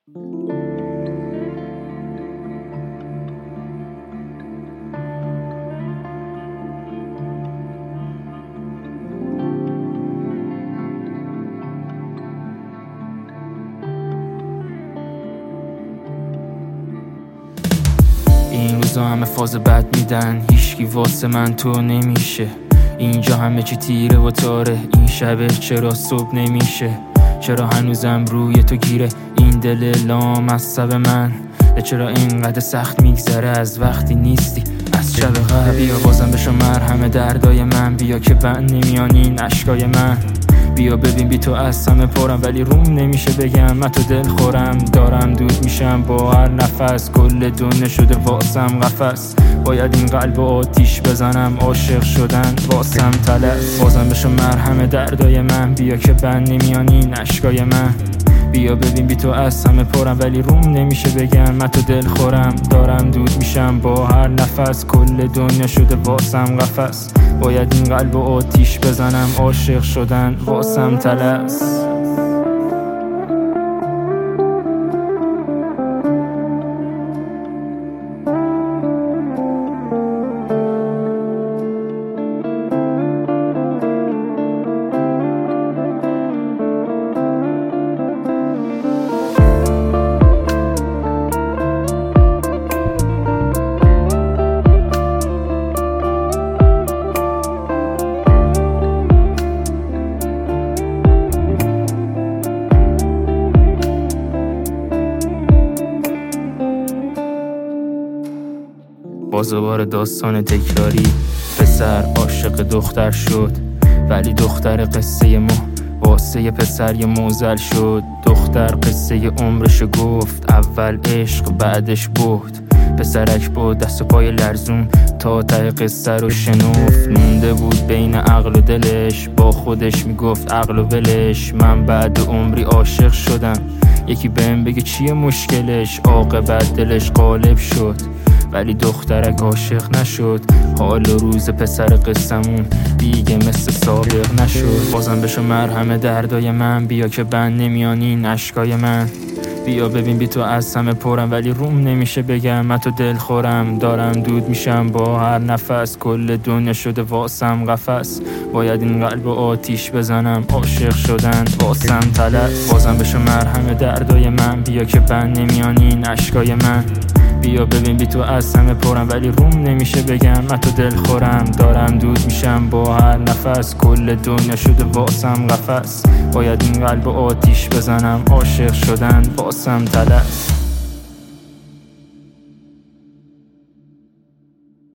این روزا همه فاز بد میدن، هیچکی واسه من تو نمیشه. اینجا همه چی تیره و تاره، این شبه چرا صبح نمیشه؟ چرا هنوزم روی تو گیره این دل لامصب من؟ چرا اینقدر سخت میگذره از وقتی نیستی از شب قبل؟ بیا بازم بشو مرهم دردای من، بیا که بند نمیان این اشکای من. بیا ببین بی تو از همه پرم، ولی روم نمیشه بگم من تو دل خورم. دارم دود میشم با هر نفس، کل دنیا شده واسم قفس. باید این قلب آتیش بزنم، عاشق شدن واسم تلف. بازم بشو مرهم دردای من، بیا که بند نمیان این اشکای من. بیا ببین بی تو از همه پرم، ولی روم نمیشه بگم من تو دل خورم. دارم دود میشم با هر نفس، کل دنیا شده واسم قفس. باید این قلب آتیش بزنم، عاشق شدن واسم تلف. باز دوباره داستان تکراری، پسر عاشق دختر شد، ولی دختر قصه ما واسه پسر یه موزل شد. دختر قصه عمرشو گفت، اول عشق بعدش بود. پسرک با دست و پای لرزون تا ته قصه رو شنفت. مونده بود بین عقل و دلش، با خودش میگفت عقل و ولش. من بعد عمری عاشق شدم، یکی بهم بگه چیه مشکلش؟ عاقبت دلش غالب شد، ولی دخترک عاشق نشد. حال و روز پسر قصمون دیگه مثل سابق نشد. بازم بشو مرهم دردای من، بیا که بند نمیان این اشکای من. بیا ببین بی تو از همه پرم، ولی روم نمیشه بگم من تو دل خورم. دارم دود میشم با هر نفس، کل دنیا شده واسم قفس. باید این قلب آتیش بزنم، عاشق شدن واسم تلف. بازم بشو مرهم دردای من، بیا که بند نمیان این اشکای من. بیا ببین بی تو از همه پرم، ولی روم نمیشه بگم من تو دل خورم. دارم دود میشم با هر نفس، کل دنیا شده واسم قفس. باید این قلب آتیش بزنم، عاشق شدن واسم تلف.